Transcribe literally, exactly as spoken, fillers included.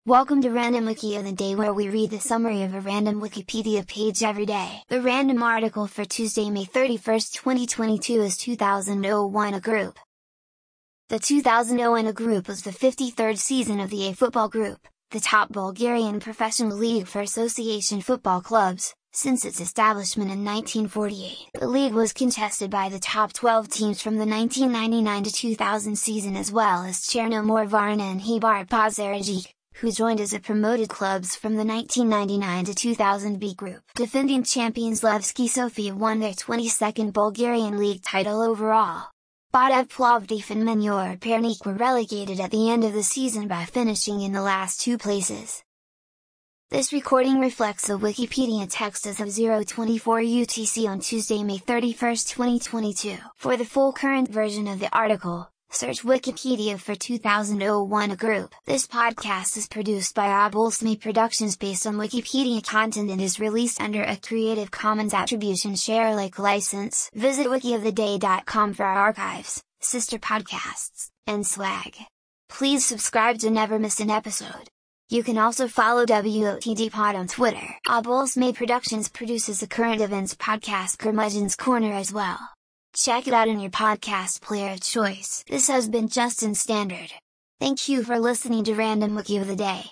Welcome to Random Wiki of the Day, where we read the summary of a random Wikipedia page every day. The random article for Tuesday, May thirty-first, twenty twenty-two is two thousand one A Group. The two thousand one A Group was the fifty-third season of the A Football Group, the top Bulgarian professional league for association football clubs, since its establishment in nineteen forty-eight. The league was contested by the top twelve teams from the nineteen ninety-nine to two thousand season, as well as Chernomor Varna and Hebar Pazaragic, who joined as a promoted clubs from the nineteen ninety-nine to two thousand B group. Defending champions Levski Sofia won their twenty-second Bulgarian league title overall. Botev Plovdiv and Menor Pernik were relegated at the end of the season by finishing in the last two places. This recording reflects the Wikipedia text as of zero twenty-four U T C on Tuesday, May thirty-first, twenty twenty-two. For the full current version of the article, search Wikipedia for two thousand one A Group. This podcast is produced by Obolsme Productions based on Wikipedia content and is released under a Creative Commons Attribution Share Alike license. Visit wiki of the day dot com for our archives, sister podcasts, and swag. Please subscribe to never miss an episode. You can also follow W O T D Pod on Twitter. Obolsme Productions produces the current events podcast Curmudgeon's Corner as well. Check it out in your podcast player of choice. This has been Justin Standard. Thank you for listening to Random Wiki of the Day.